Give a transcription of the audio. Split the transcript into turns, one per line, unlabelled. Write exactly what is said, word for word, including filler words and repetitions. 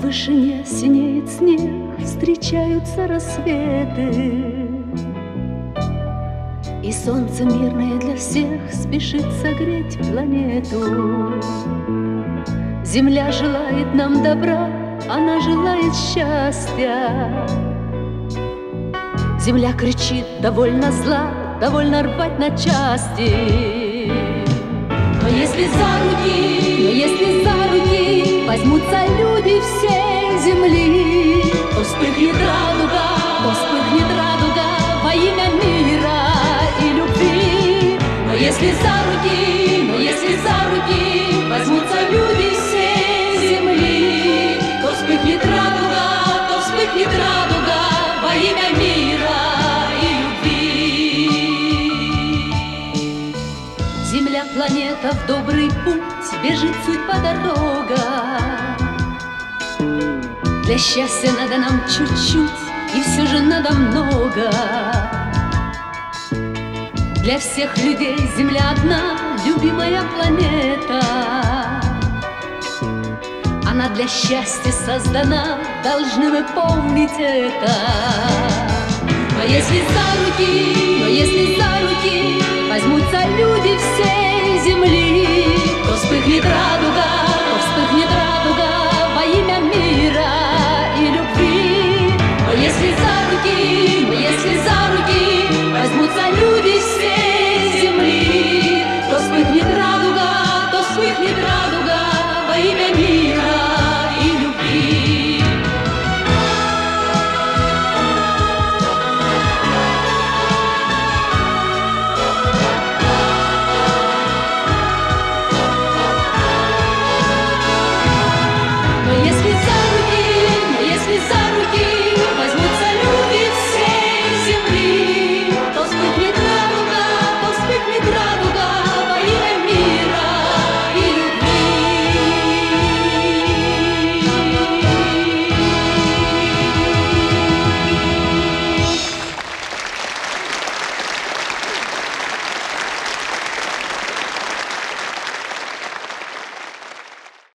вышине синеет снег, встречаются рассветы, и солнце мирное для всех спешит согреть планету. Земля желает нам добра, она желает счастья. Земля кричит: довольно зла, довольно рвать на части. Но если за руки, но если за руки возьмутся люди всей земли, то вспыхнет радуга, то вспыхнет радуга во имя мира и любви. Но если за руки, но если за руки возьмутся люди всей земли, то вспыхнет радуга, то вспыхнет радуга во имя мира и любви. Земля, планета в добрый путь, бежит судьба дорога. Для счастья надо нам чуть-чуть, и все же надо много. Для всех людей земля одна, любимая планета. Она для счастья создана, должны мы помнить это. Но если за руки, но если за руки возьмутся люди всей земли, то